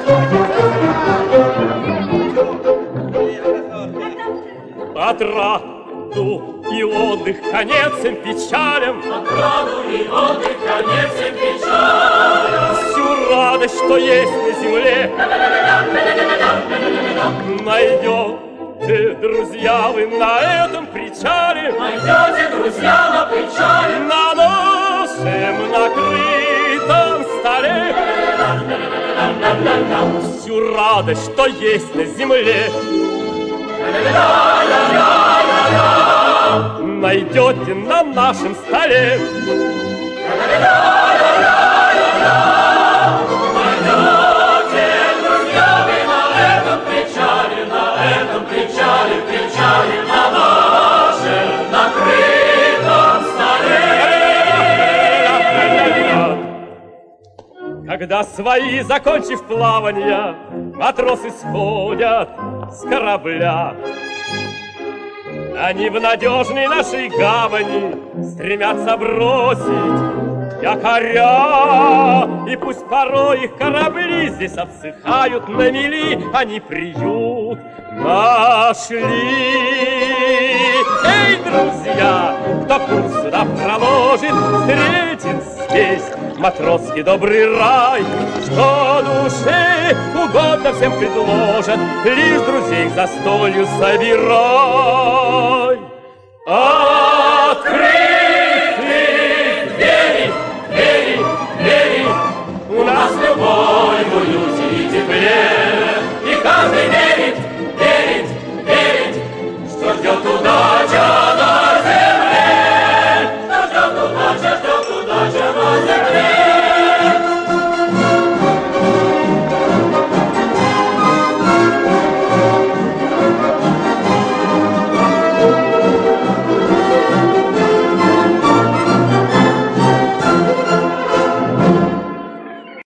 Отраду и отдых конец им печалям. Отраду и отдых конец им печалям. Всю радость, что есть на земле, найдете, друзья, вы на этом причале. Найдете, друзья, на причале. На нашем накрытом столе всю радость, что есть на земле, найдете на нашем столе. Найдете, друзья, вы на этом причале, причале, на нашем накрытом столе. Когда свои, закончив плавание, матросы сходят с корабля, они в надежной нашей гавани стремятся бросить якоря. И пусть порой их корабли здесь обсыхают на мели, они приют нашли. Эй, друзья, кто курс сюда проложит, встретит здесь матросский добрый рай, что душе угодно всем предложат, лишь друзей к застолью собирай. Открыть!